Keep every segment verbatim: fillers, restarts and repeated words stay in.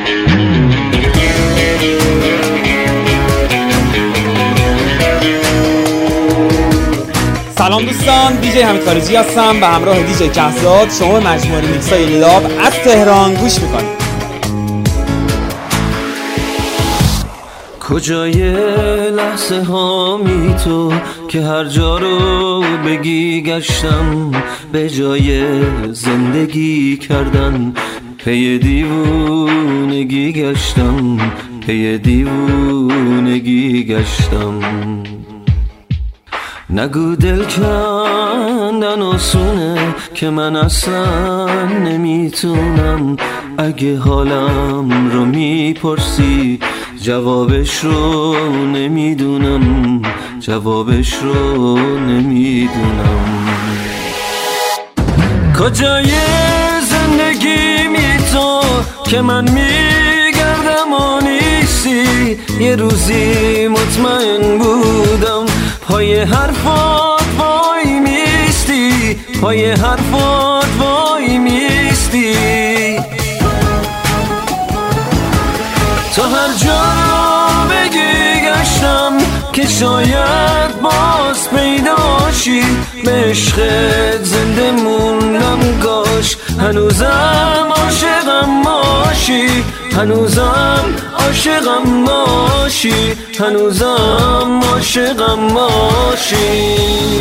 سلام دوستان، دیجی حمید خارجی هستم و همراه دیجی کهزاد شما به مجموعه میکسای لاب از تهران گوش میکنید. کجای لحظه هامی تو که هر جا رو بگی گشتم، به جای زندگی کردن پی دیوونگی گشتم، پی دیوونگی گشتم. نگو دل کندن آسونه که من اصلا نمیتونم. اگه حالم رو میپرسی جوابش رو نمیدونم، جوابش رو نمیدونم. کجای زندگی می تو که من میگردم و نیستی؟ یه روزی مطمئن بودم پای حرفات وای میستی، پای حرفات وای میستی. تا هر جا رو بگی گشتم که شاید باز پیداشی، به عشقت زنده موندم کاش هنوزم عاشقم باشی، هنوزم عاشقم باشی، هنوزم عاشقم باشی.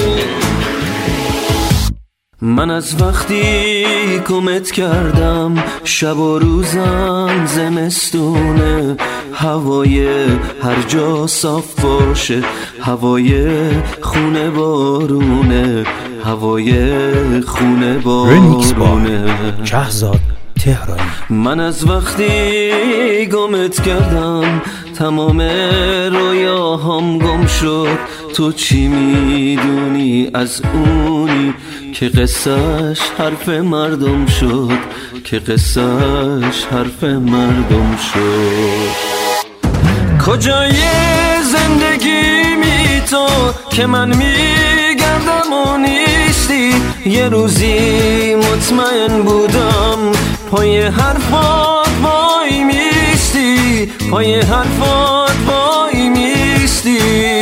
من از وقتی کمت کردم شب و روزم زمستونه، هوای هر جا صاف باشه، هوای خونه بارونه، هوای خونه بارونه. کهزاد تهرانی. من از وقتی گمت کردم تمام رویاهام گم شد. تو چی میدونی از اونی که قصهش حرف مردم شد، که قصهش حرف مردم شد. کجای زندگی می تو که من میگردم و نیستی؟ یه روزی مطمئن بودم پای حرفات وای میستی، پای حرفات وای میستی.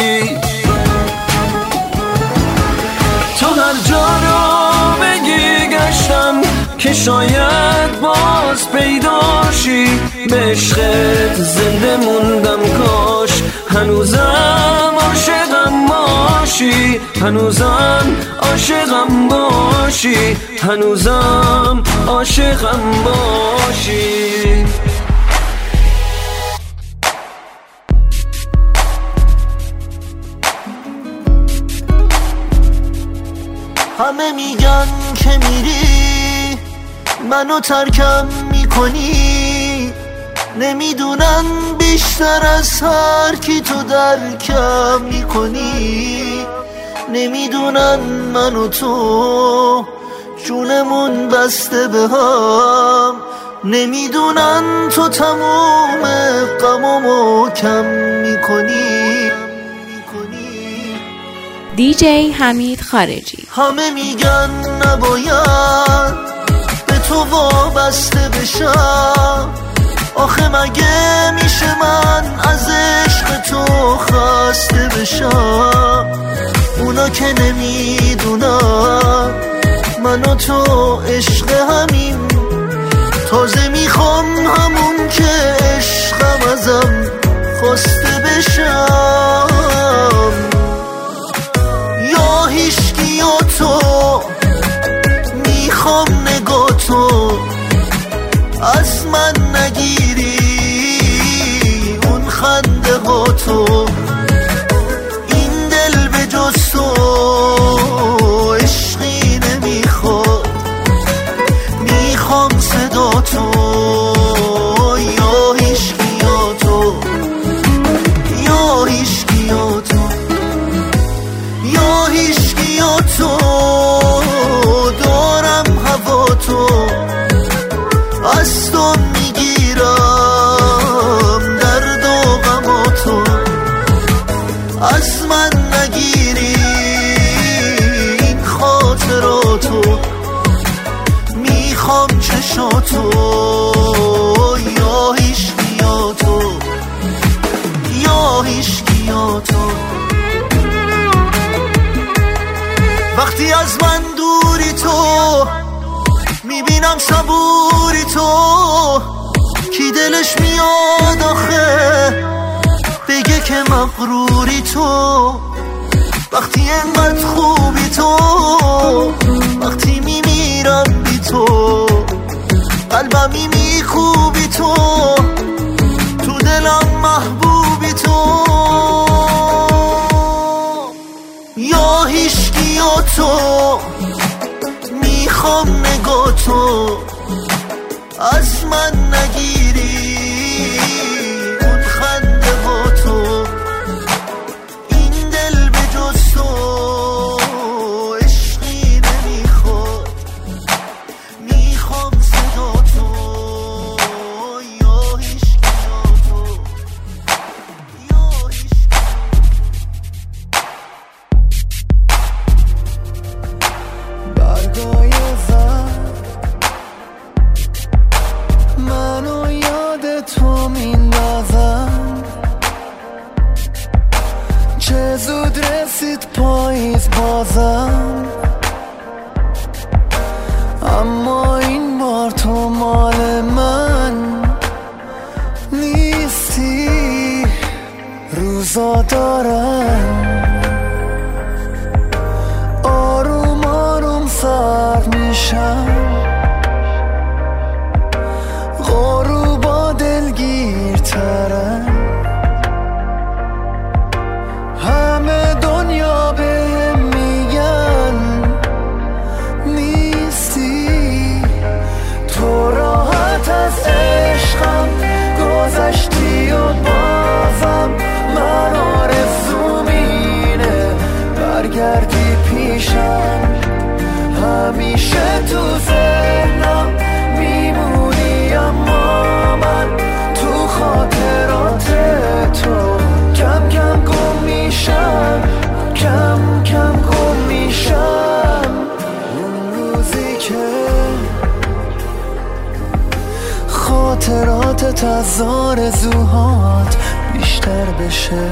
تو هر جا رو بگی گشتم که شاید باز پیداشی، به عشقت زنده موندم کاش هنوزم عاشقم باشی، هنوزم عاشقم باشی، هنوزم عاشقم باشی. همه میگن که میری منو ترکم میکنی، نمیدونن بیشتر از هر کی تو درکم میکنی. نمیدونن من و تو جونمون بسته به هم، نمیدونن تو تموم غمامو کم میکنی. دیجی حمید خارجی. همه میگن نباید به تو وابسته بشم، آخه مگه میشه من از عشق تو خسته بشم؟ اونا که نمیدونن من و تو عشق همین، تازه میخوام همون که عشقم ازم خواسته بشم. یا هیچکی یا تو میخوام نگاه تو از من نگیری، اون خنده ها تو، این دل به جز تو عشقی نمیخواد، میخوام صدا تو. یا هیچکی یا تو، یا هیچکی یا تو، یا هیچکی یا تو، دارم هوا تو، از تو میگیرم درد و غم تو، از من نگیری این خاطراتو، میخوام چشاتو. یا هیچ دلم صبوری تو، کی دلش میاد آخه بگه که مغروری تو، وقتی انقدر خوبی تو، وقتی میمیرم بی تو، قلبمی میکوبی تو، تو دلم محبوبی تو، یا هیشکی یا تو، میخوام نگاه تو از من نگیری، اون خنده با تو، این دل به جز تو عشقی نمیخواد، میخوام صدا تو، یا هیشکی یا تو، یا هیشکی. برگای منو یاد تو میندازم، چه زود رسید پاییز بازم، اما این بار تو مال من نیستی. روزا دارم آروم آروم سرد میشم، غروبا دلگیرترم، همه دنیا بهم میگن نیستی. تو راحت از عشقم گذشتی و بازم من آرزوم اینه برگردی پیشم، همیشه تو ذهنم میمونی، اما من تو خاطرات تو کم کم گم میشم، کم کم گم میشم. اون روزی که خاطراتت از آرزوهات بیشتر بشه،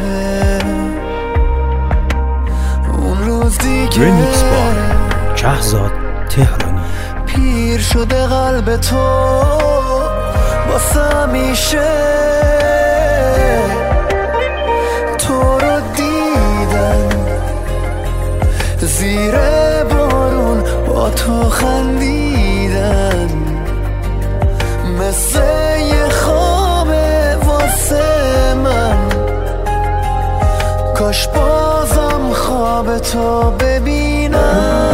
اون روزی که ریمیکس با شهزاد تهرانی، پیر شده قلب تو واسه همیشه، تو رو دیدن زیر بارون با تو خندیدن، مثل یه خوابه واسه من، کاش بازم خواب تو ببینم.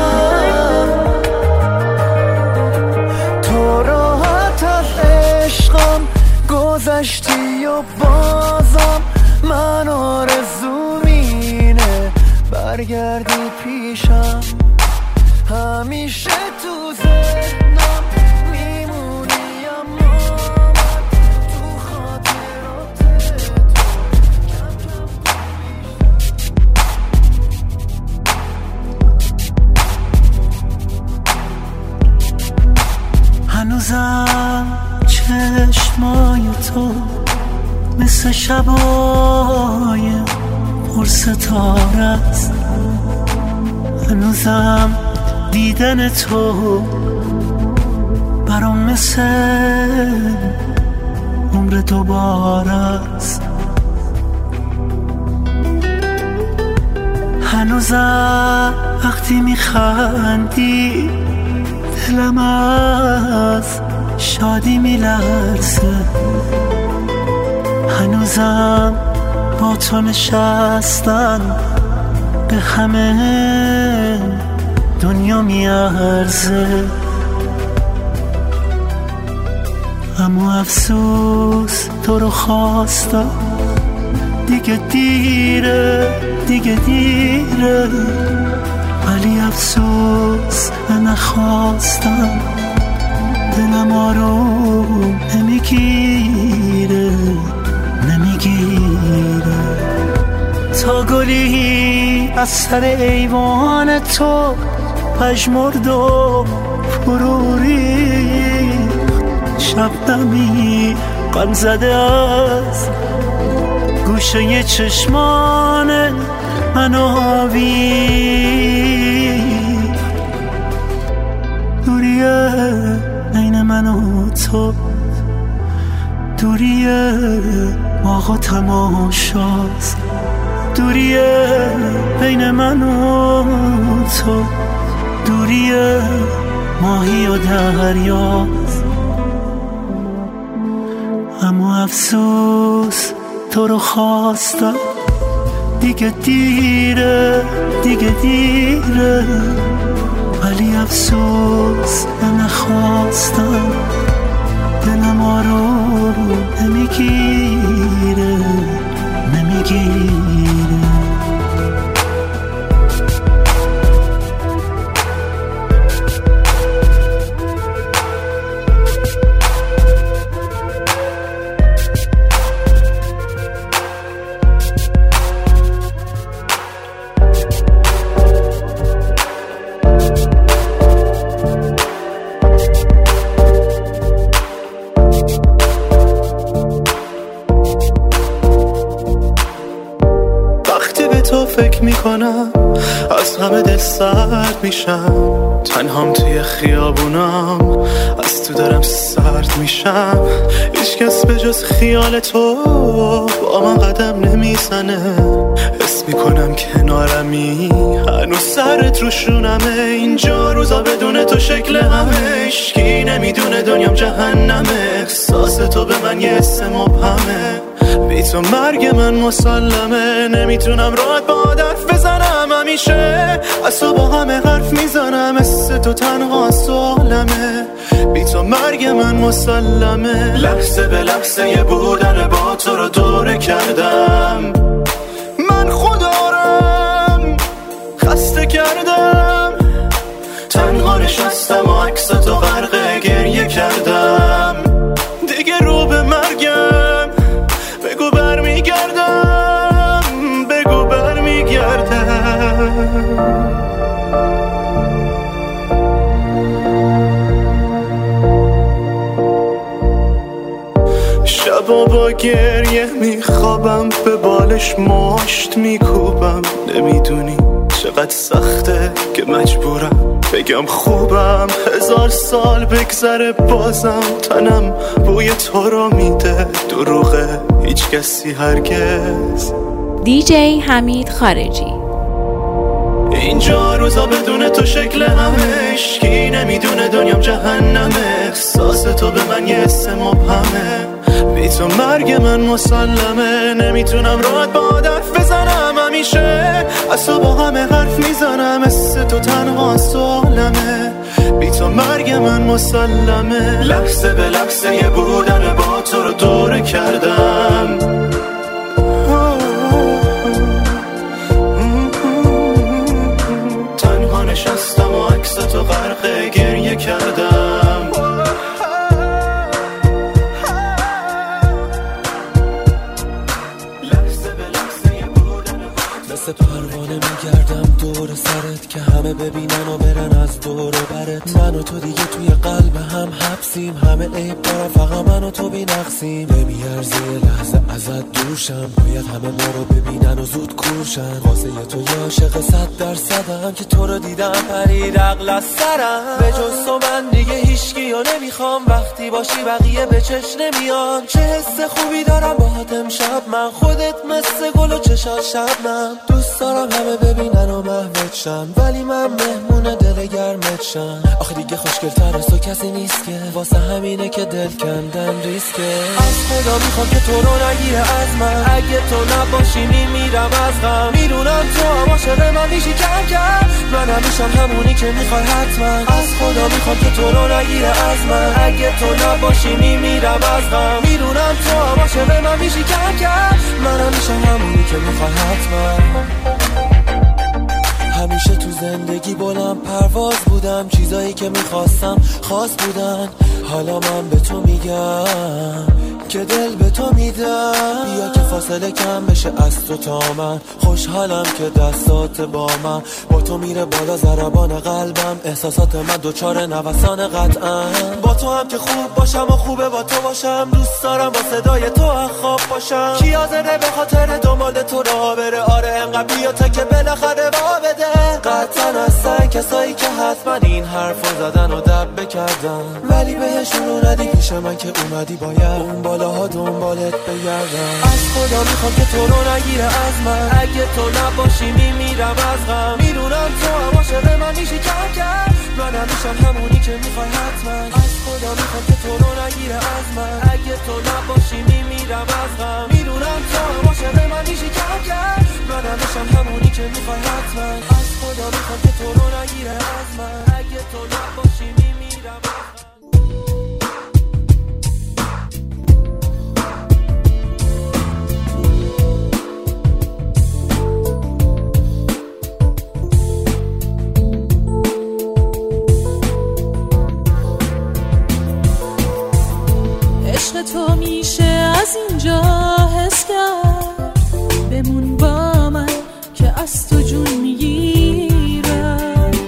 تو راحت از عشقم گذشتی و بازم من آرزوم اینه برگردی پیشم، همیشه تو ذهنم میمونی، اما من تو خاطرات تو. هنوزم چشمای تو مثل شبای پر ستاره است، هنوزم دیدن تو برام مثل عمر دوباره است، هنوزم وقتی میخندی دلم از شادی میلرزه، هنوزم با تو نشستن به همه دنیا میارزه، اما افسوس تو رو خواستم دیگه دیره، دیگه دیره، ولی افسوس من نخواستم، دلم آروم نمیگیره، نمیگیره. تا گلی از سر ایوان تو پژمرد و فروری، شبنمی غم زده از گوشه چشمان من آبی، دوریه من و تو، دوری باغ و تماشاست، دوری بین من و تو، دوری ماهی و دریاست. اما افسوس تو رو خواستم، دیگه دیره دیگه دیره، ولی افسوس نخواستم، دلم آروم نمیگیره نمیگیره. فکر میکنم از همه دل سرد میشم، تنهام توی خیابونم از تو دارم سرد میشم. هیچ کس به جز خیال تو با من قدم نمیزنه، حس میکنم کنارمی هنوز سرت روشونمه. اینجا روزا بدون تو شکل همه، هیچکی نمیدونه دنیام جهنمه. احساس تو به من یه حس مبهمه، بی تو مرگ من مسلمه. نمیتونم راحت با حرف بزنم، همیشه از تو با همه حرف میزنم. مثل تو تنها سوالمه، بی تو مرگ من مسلمه. لحظه به لحظه یه بودن با تو رو دوره کردم، من خودارم خسته کردم. تنها نشستم و عکس تو غرق گریه کردم. دیگه رو به مرگم بگو برمیگردم، بگو برمیگردم. شبا با گریه میخوابم، به بالش مشت میکوبم. نمیدونی چقدر سخته که مجبورم بگم خوبم. هزار سال بگذره بازم تنم بوی تو رو میده. دروغه هیچ کسی هرگز. دیجی حمید خارجی. اینجا روزا بدون تو شکل همه، هیچکی نمیدونه دنیام جهنمه. احساس تو به من یه حس مبهمه، بی تو مرگ من مسلمه. نمیتونم راحت با حرف بزنم، همیشه از تو با همه حرف میزنم. مثل تو تنها سوالمه، بی تو مرگ من مسلمه. لحظه به لحظه یه بودن با تو رو دوره کردم. تنها نشستم و عکس تو غرق گریه کردم. مثل پروانه میگردم دور سرت که همه ببینن و برن از دور و برت. من و تو دیگه توی قلب هم حبسیم، همه عیب دارن فقط من و تو بی نقصیم. نمیارزه لحظه ازت دوشم، باید همه ما رو ببینن و زود کورشن. واسه تو یه عاشق صد درصدم که تو رو دیدم پرید عقل از سرم. به جز تو من دیگه هیچکی رو نمیخوام، وقتی باشی بقیه به چش نمیان. چه حس خوبی دارم باهات امشب من، خودت مثل گل و چشات شبنم. دوست دارم همه ببینن و محوت شن، ولی من مهمون دل گرمت شن. آخه دیگه خوشگل‌تر از تو کسی نیست که، واسه همینه که دل کندن ریسکه. از خدا میخوام که تو رو نگیره از من، اگه تو نباشی میمیرم از غم. میدونم تو هم عاشق من میشی کم کم، من همیشم همونی که میخوای حتما. از خدا میخوام که تو رو نگیره از من، اگه تو نباشی میمیرم از غم. میدونم تو هم عاشق من میشی کم کم، من همیشم همونی که میخوای حتما. همیشه تو زندگی بلند پرواز بودم، چیزایی که میخواستم خاص بودن. حالا من به تو میگم که دل به تو میدم، بیا که فاصله کم بشه از تو تا من. خوشحالم که دستات با من، با تو میره بالا ضربان قلبم. احساسات من دوچار نوسان قطعا. با تو هم که خوب باشم و خوبه با تو باشم. دوست دارم با صدای تو خواب باشم. کی حاضره به خاطر دنبال تو راه بره؟ آره انقدر بیا تا که بالاخره وا بده. قطعا هستن کسایی که حتما این حرفو زدن و دب بکردن، ولی بهشون رو ندی پیش من که اومدی باید اون بالاها دنبالت بگردم. از خدا میخوام که تو رو نگیره از من، اگه تو نباشی میمیرم از غم. میدونم تو هم عاشق من میشی کم کرد، منم میشم همونی که میخوای حتما. از خدا میخوام که تو رو نگیره از من، اگه تو نباشی میمیرم از غم. میدونم تو هم عاشق من میشی کم کرد، منم میشم همونی که میخوای حتما. از خدا میخوام که تو رو نگیره از من، اگه تو نباشی میمیرم از غم. عشق تو میشه از اینجا حس کرد، بمون با من که از تو جون میگیرم.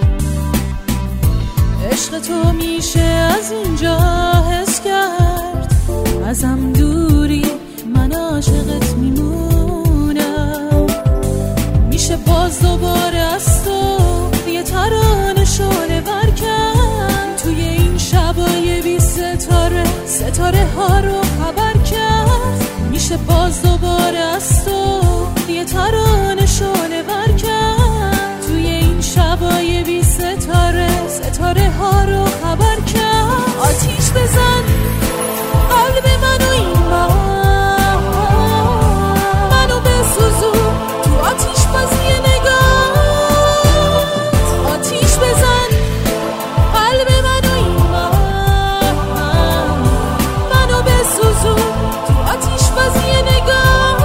عشق تو میشه از اینجا حس کرد، ازم دوری من عاشقت میمونم. میشه باز دوباره از تو یه ترانه شعله ور کرد، توی این شبای بی ستاره ستاره ها رو خبر کرد. میشه باز دوباره از تو یه ترانه شعله ور کرد، توی این شبای بی ستاره ستاره ها رو خبر کرد. آتیش بزن قلب منو این بار، منو بسوزون تو آتیش بازی نگاه. آتیش بزن قلب منو این بار، منو بسوزون تو آتیش بازی نگاه.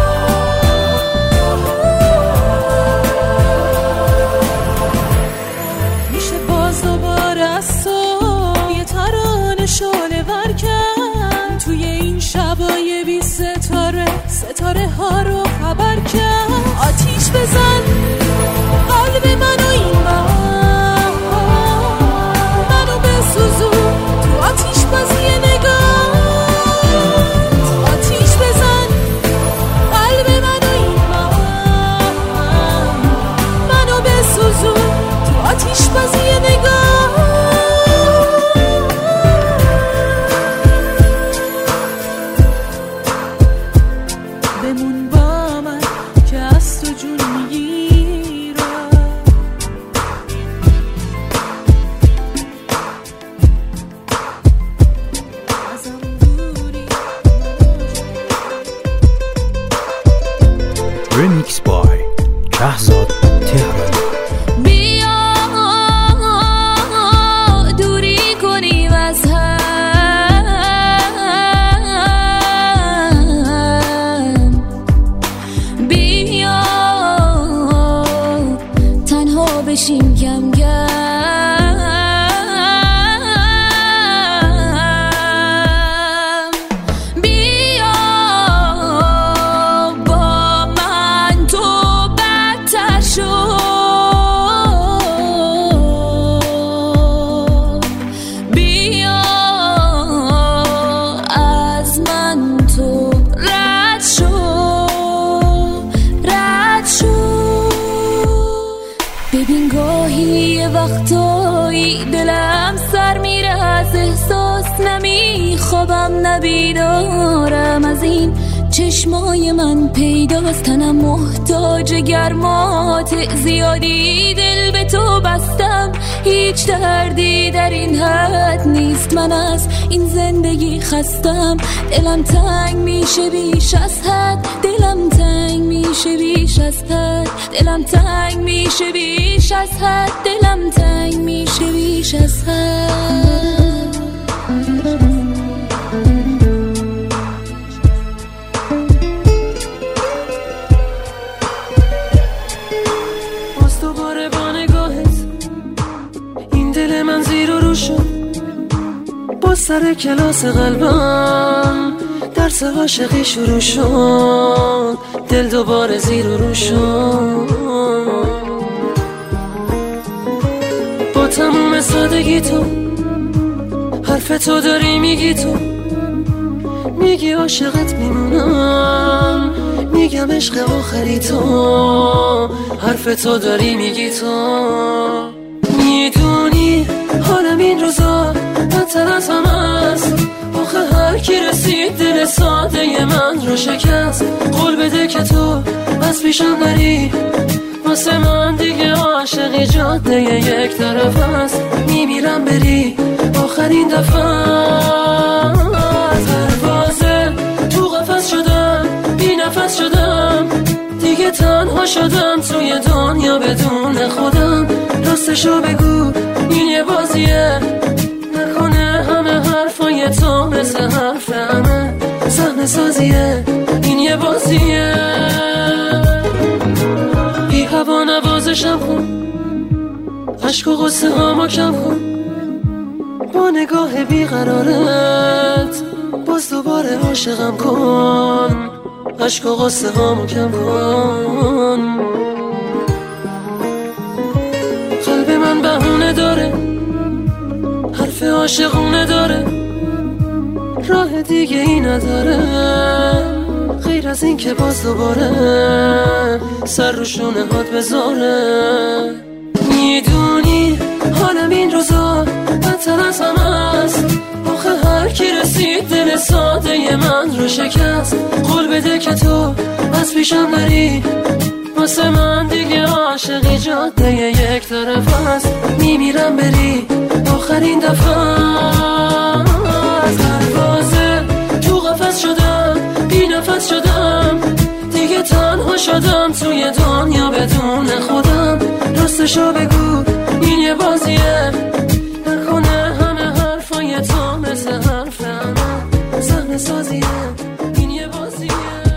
میشه باز دوباره از تو یه ترانه شعله ور کرد، توی این شبای بی ستاره ستاره ها رو خبر کرد. آتیش بزن قلب منو این بار، منو بسوزون تو آتیش بازی نگاه. آتیش بزن قلب منو این بار، منو بسوزون تو آتیش بازی نگاه. بمون با من که از تو جون میگیرم. ازم دوری Remix by شهزاد تهرانی. بیا دوری کنیم از هم، بیا تنها بشیم کم کم. بیا با من تو بدتر شو، بیا از من تو رد شو، رد شو. ببین گاهی یه وقتایی دلم سر میره از احساس، نمیخوابم نبیدارم از این چشمای من پیداست. تنم محتاج گرمات زیادی، دل به تو بستم هیچ دردی در این حد نیست. من از این زندگی خستم، دلم تنگ میشه بیش از حد، دلم تنگ میشه بیش از حد، دلم تنگ میشه بیش از حد، دلم تنگ میشه بیش از حد. باز دوباره با نگاهت این دل من زیر و رو شد، با سر کلاس قلبم درس واسه عاشقی شروع شد، دل دوباره زیر و رو شد. با تموم سادگی تو حرف تو داری میگی، تو میگی عاشقت میمونم، میگم عشق آخری تو، حرف تو داری میگی. تو میدونی حالم این روزا بدتر از همه است، آخه هر کی رسید دل ساده من رو شکست. قول بده که تو از پیشم نری، واسه من دیگه عاشقی جاده یک طرف است. میمیرم بری آخرین دفعه، پروازه تو قفس شدم، بی نفس شدم، دیگه تنها شدم توی دنیا بدون خودم. راستشو بگو این یه بازیه، نکنه همه حرفای تو مثل حرف همه صحنه سازیه. این یه بازیه، بی هوا نوازشم کن، عشق و غصه هامو کم کن، با نگاه بیقرارت باز دوباره عاشقم کن، عشق و غصه هامو کم کن. قلب من بهونه داره، حرف عاشقونه داره، راه دیگه ای نداره غیر از این که باز دوباره سر رو شونه هات بذاره. میدونی حالم این روزا بدتر از همه است، آخه هر کی رسید دل ساده من رو شکست. قول بده که تو از پیشم نری، واسه من دیگه عاشقی جاده یک طرف است. میمیرم بری آخرین دفعه، پروازه تو قفس شدم، بی نفس شدم، دیگه تنها شدم توی دنیا بدون خودم. راستشو بگو این یه بازیه، نکنه همه حرفای تو مثل حرف همه صحنه سازیه. این یه بازیه.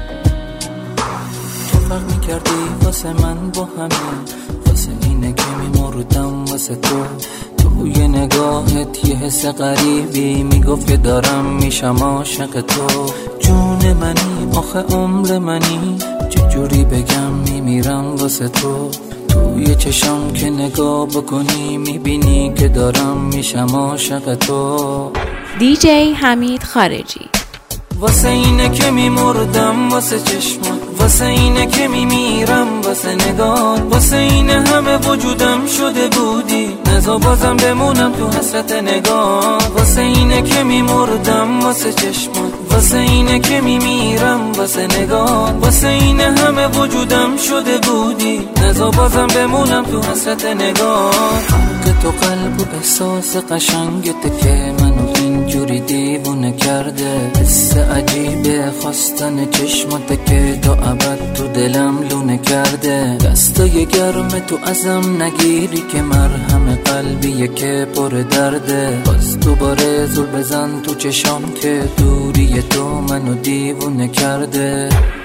تو فرق میکردی واسه من با همه، واسه اینه که میمردم واسه تو. توی نگاهت یه حس غریبی میگفت که دارم میشم عاشق تو. جون منی آخه عمر منی، چجوری بگم میمیرم واسه تو. توی چشم که نگاه بکنی میبینی که دارم میشم عاشق تو. دیجی حمید خارجی. واسه اینه که میمردم واسه چشمات، واسه اینه که میمیرم واسه نگاه، واسه اینه همه وجودم شده بودی، نزا بازم بمونم تو حسرت نگاه. واسه اینه که میمردم واسه چشمات، واسه اینه که میمیرم واسه نگاه، واسه اینه همه وجودم شده بودی، نزا بازم بمونم تو حسرت نگاه. که تو قلب و احساس قشنگت که منو اینجوری دیوونه کرده، حس عجیبه خواستن چشمات که تا ابد تو دلم لونه کرده. دستای گرم تو ازم نگیری که مرهم قلبیه که پر درده. باز دوباره زل بزن تو چشام که دوری تو منو دیوونه کرده.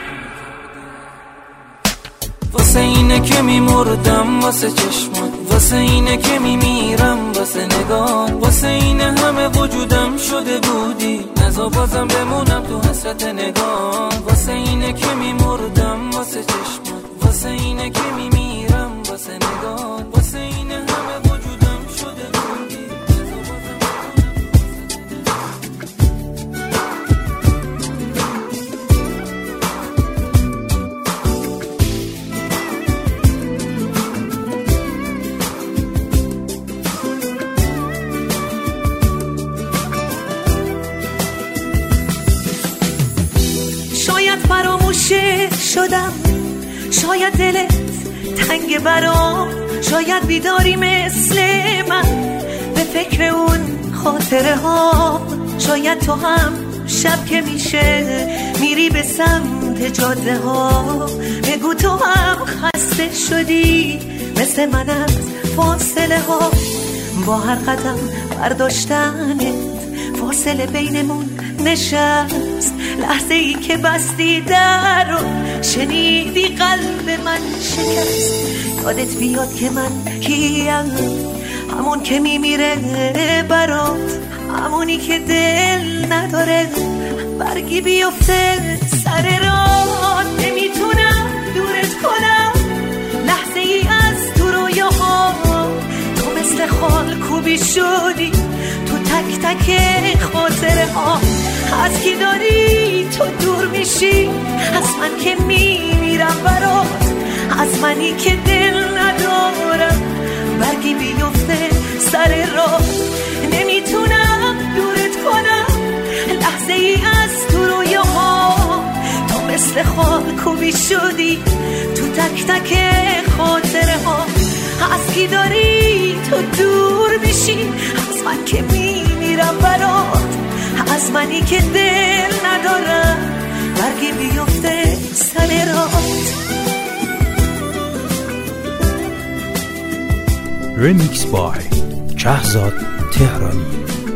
واسه اینه که میمردم واسه چشمات، واسه اینه که میمیرم واسه نگاه، واسه اینه همه وجودم شده بودی، نزا بازم بمونم تو حسرت نگاه. واسه اینه که میمردم واسه چشمات، واسه اینه که میمیرم واسه نگاه، واسه اینه همه وجودم شده بودی، نزا بازم فراموشه شدم، شاید دلت تنگ برام، شاید بیداری مثل من به فکر اون خاطره ها، شاید تو هم شب که میشه میری به سمت جاده ها، بگو تو هم خسته شدی مثل من از فاصله ها، با هر قدم برداشتنت فاصله بینمون نشست، لحظه ای که بستی در رو شنیدی قلب من شکست، یادت بیاد که من کیم، همون که میمیره برات، همونی که دل نداره برگی بیفته سر راه، نمیتونم دورت کنم لحظه ای از تو رویاها. تو مثل خال کوبی شدی تو تک تک خاطره ها. از کی داری تو دور میشی؟ از من که میمیرم برات، از منی که دل ندارم برگی بیفته سر راه. نمیتونم دورت کنم لحظه ای از تو رویاها. تو مثل خال کوبی شدی تو تک تک خاطره ها. از کی داری تو دور میشی؟ از من که میمیرم برات، از منی که دل ندارم برگی بیفته سر راه. رمیکس بای شهرزاد تهرانی.